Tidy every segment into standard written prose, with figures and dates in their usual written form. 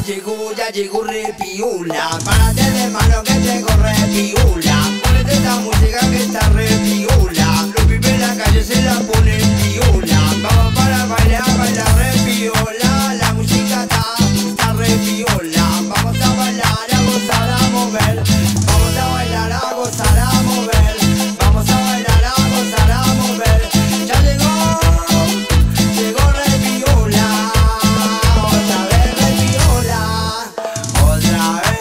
ya llegó re piula. Párate de mano que llegó re piula. Ponete esta música que está re piula. Los pibes en la calle se la ponen piula. Vamos para bailar re piula. La música está re piula. Vamos a bailar, a gozar, a mover. Vamos a bailar, a gozar, a mover. Vamos a bailar, a gozar, a mover. Ya llegó re piula. Otra vez re piula. Otra vez.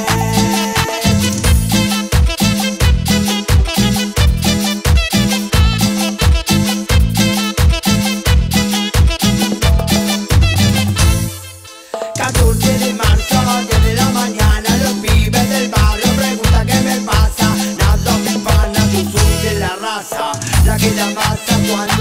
De marzo, 10 de la mañana, los pibes del barrio preguntan qué me pasa. Nada mi pana, yo soy de la raza, la que la masa cuando